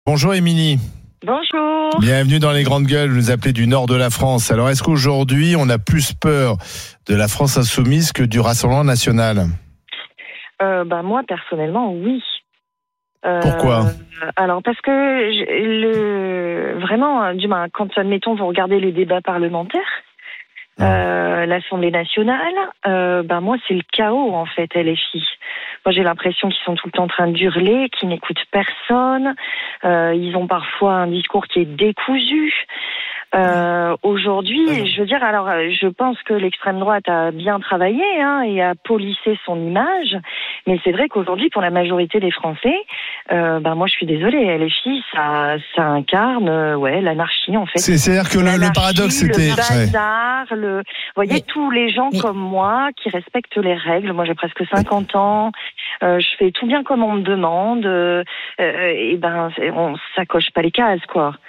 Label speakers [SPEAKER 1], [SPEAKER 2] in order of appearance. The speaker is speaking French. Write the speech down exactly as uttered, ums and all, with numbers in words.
[SPEAKER 1] Bonjour Émilie.
[SPEAKER 2] Bonjour.
[SPEAKER 1] Bienvenue dans les grandes gueules, vous nous appelez du nord de la France. Alors est-ce qu'aujourd'hui on a plus peur de la France insoumise que du Rassemblement national ?
[SPEAKER 2] euh, bah, Moi personnellement oui. Euh,
[SPEAKER 1] Pourquoi ?
[SPEAKER 2] Alors parce que je, le, vraiment, du moins, quand admettons vous regardez les débats parlementaires, euh, l'Assemblée nationale, euh, bah, moi c'est le chaos en fait, L F I. Moi j'ai l'impression qu'ils sont tout le temps en train d'hurler, qu'ils n'écoutent personne, euh, ils ont parfois un discours qui est décousu. Euh, aujourd'hui, je veux dire, alors, je pense que l'extrême droite a bien travaillé hein, et a polissé son image, mais c'est vrai qu'aujourd'hui, pour la majorité des Français, euh, ben moi, je suis désolée, L F I, ça, ça incarne, euh, ouais, l'anarchie en fait.
[SPEAKER 1] C'est, c'est-à-dire que le, le paradoxe, c'était,
[SPEAKER 2] le bazar, ouais. le, vous voyez,
[SPEAKER 3] Mais,
[SPEAKER 2] tous les gens
[SPEAKER 3] mais,
[SPEAKER 2] comme moi qui respectent les règles. Moi, j'ai presque cinquante ans, euh, je fais tout bien comme on me demande, euh, euh, et ben, on, ça coche pas les cases, quoi.